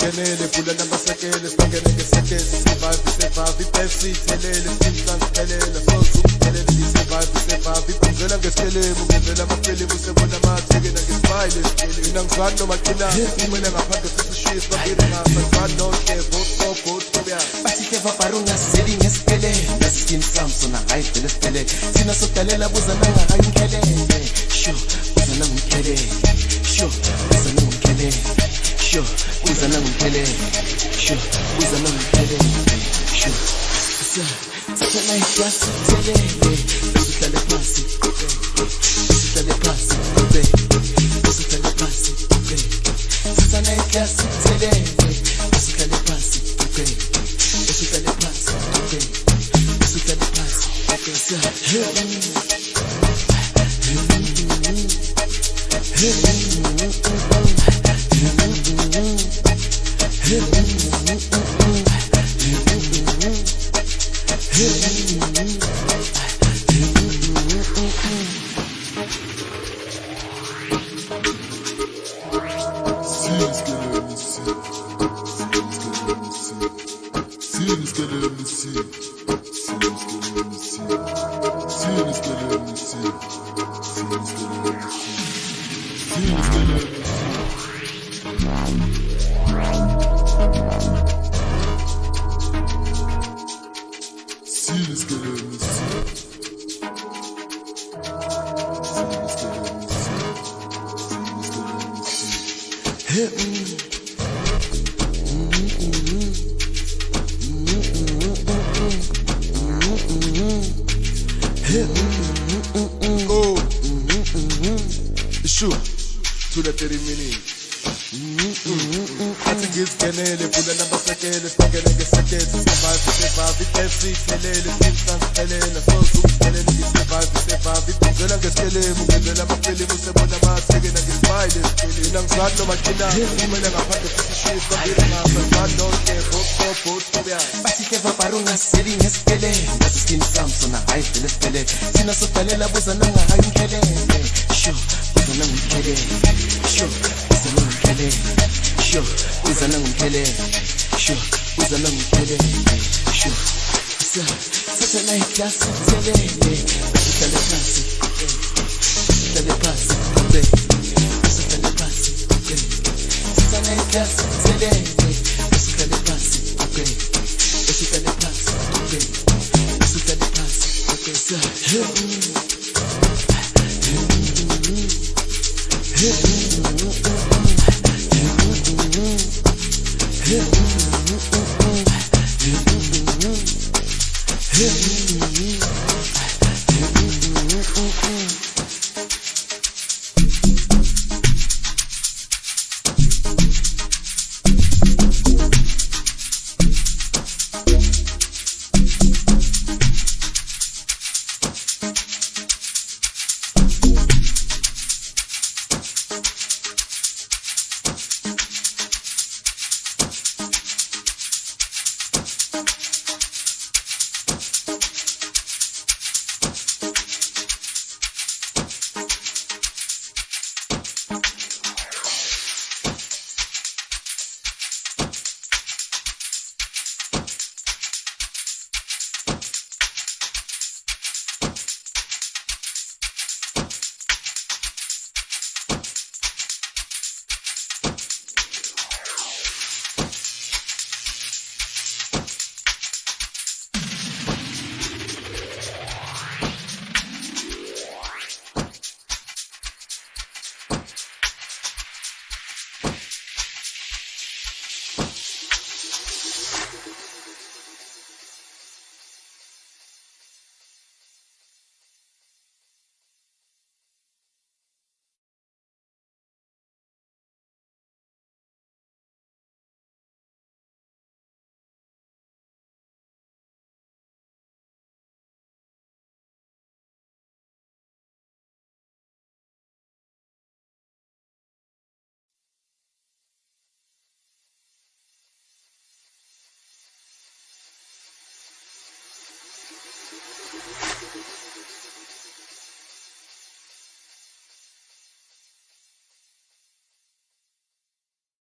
ngenele vula namasekele sibangene ngesekele survive ipepsi ithelele simhlanje siphelele soze ukuphelele survive ibhenzela ngesikelebu ngenzela amafilimu usebona amathekena ngesibhayile mina ngizwani noma qinanga kumele ngaphandle sisishiye sibambile ngasazwani nohlevo sogo bathi ke vaparunga seli ngesikele ngasiskin Samson hayi vele siphelele thina sodalela buza nangakayinkelele sure buza nangumkelele sure buza nangumkelele sure buza nangumkelele sure buza nangumkelele sure Satana iklasi telele usihlale phansi usihlale phansi usihlale phansi Satana iklasi telele usihlale phansi usihlale phansi usihlale Ngenele vula namasekele sibangene ngesekele survive ipepsi ithelele simhlanje siphelele soze ukuphelele survive ibhenzela ngesikelebu ngenzela amafilimu usebona amathekena ngesibhayile mina ngizwani noma qinanga kumele ngaphandle sisishiye sibambile ngasazwani nohlevo sogo bathi ke vaparunga seli ngesikele ngasiskin Samson hayi vele siphelele thina sodalela buza nangakayinkelele sure buza nangumkelele sure buza nangumkelele sure buza nangumkelele sure buza nangumkelele sure Satana iklasi telele usihlale phansi usihlale phansi usihlale phansi Satana iklasi telele usihlale phansi usihlale phansi usihlale phansi